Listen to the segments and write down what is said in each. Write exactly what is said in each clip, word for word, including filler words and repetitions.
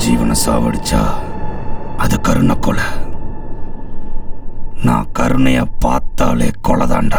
ஜீவனை சாவடிச்சா அது கருணை கொலை. நான் கருணைய பார்த்தாலே கொலைதாண்டா.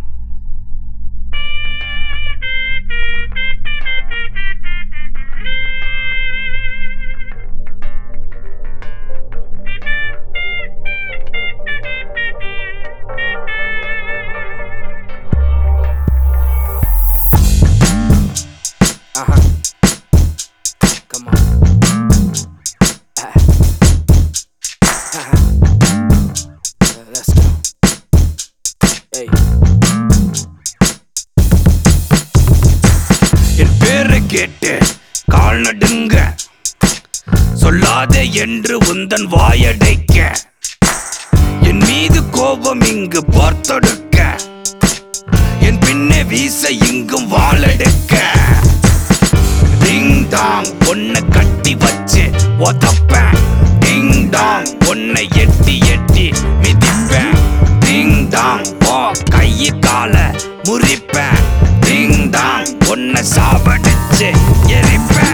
என் பேரை கேட்டு கால் நடுங்க, சொல்லாதே என்று உந்தன் வாயடைக்க, என் மீது கோபம் இங்கு பார்த்தொடுக்க, என் பின்னே வீச இங்கும் வாழெடுக்க. டிங் டாங் ஒன்ன கட்டி வச்சு ஒதப்பேன், டிங் டாங் ஒன்னை எட்டி எட்டி மிதிப்பேன், டிங் டாங் ஓ கையை கால முறிப்பேன், டிங் டாங் ஒன்ன சாவடிச்சு எரிப்பேன்.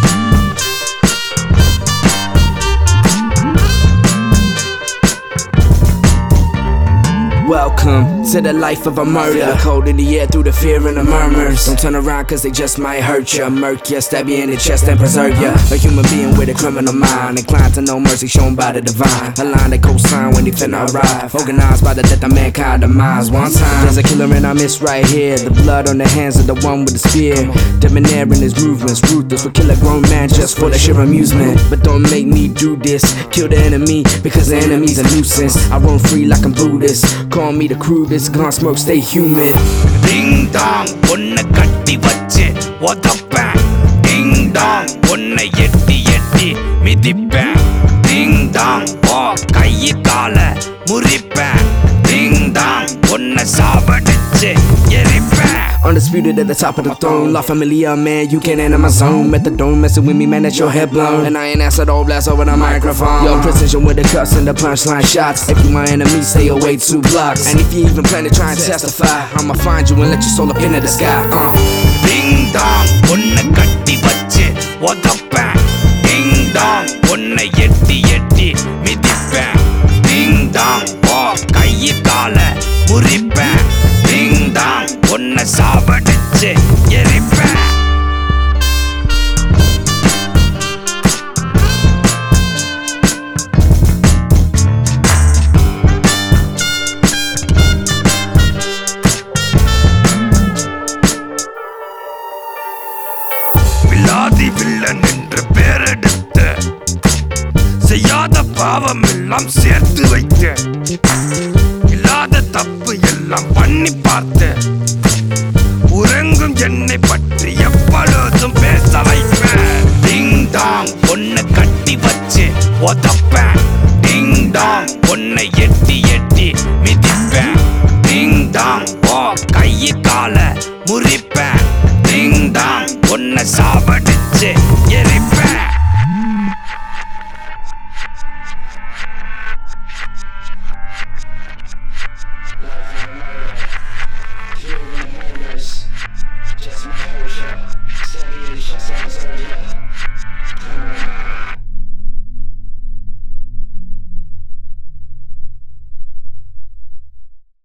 Welcome to the life of a murder. Cold in the air through the fear and the murmurs. Don't turn around cause they just might hurt ya. Murk ya, stab you in the chest and preserve ya. A human being with a criminal mind, inclined to no mercy shown by the divine. A line that co-sign when they finna arrive, organized by the death of mankind demise. One time there's a killer in our midst right here. The blood on the hands of the one with the spear, debonair in his movements, ruthless will kill a grown man just for the sheer amusement. But don't make me do this, kill the enemy because the enemy's a nuisance. I roam free like I'm Buddhist, call me the crudest, gun smoke, stay human. Ding dong, ஒன்ன கட்டி வச்சு ஒதப்பேன், டிங் Tang ஒன்னை எட்டி எட்டி மிதிப்பேன், டிங் Tang ஓ கையை கால முறிப்பேன், டிங் Tang ஒன்ன சாவடிச்சு எரிப்பேன். Undisputed at the top of the throne, La Familia, man, you can't enter my zone. Methadone messing with me, man, that's your head blown. And I ain't answered all blast over the microphone. Yo, precision with the cuts and the punchline shots. If you my enemy, stay away two blocks. And if you even plan to try and testify, I'ma find you and let your soul up into the sky. uh. Ding dong, ஒன்ன கட்டி வச்சு ஒதப்பேன், டிங் Tang ஒன்னை எட்டி எட்டி மிதிப்பேன், டிங் Tang ஓ கையை கால முறிப்பேன், டிங் Tang ஒன்ன சாவடிச்சு எரிப்பேன். வில்லாதி villain என்று பேரெடுத்து செய்யாத பாவம் எல்லாம் சேர்த்து வைத்து, இல்லாத தப்பு எல்லாம் பண்ணி பார்த்து, உறங்கும் என்னை பற்றி எப்பொழுதும் பேச வைப்பேன். டிங் டாங் ஒன்ன கட்டி வச்சு ஒதப்பேன், டிங் டாங் ஒன்னை எட்டி எட்டி மிதிப்பேன், டிங் டாங் ஓ கையை கால முறிப்பேன், டிங் டாங் ஒன்ன சாவடிச்சு எரிப்பேன்.